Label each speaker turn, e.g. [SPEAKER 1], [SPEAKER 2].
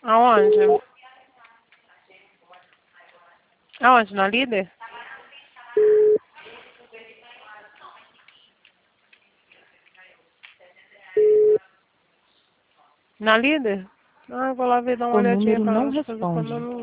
[SPEAKER 1] Aonde? Aonde? Na líder? Na líder? Ah, eu vou lá ver, dar uma
[SPEAKER 2] O
[SPEAKER 1] olhadinha
[SPEAKER 2] número
[SPEAKER 1] pra
[SPEAKER 2] não
[SPEAKER 1] ela, pra ver quando
[SPEAKER 2] responde.
[SPEAKER 1] eu não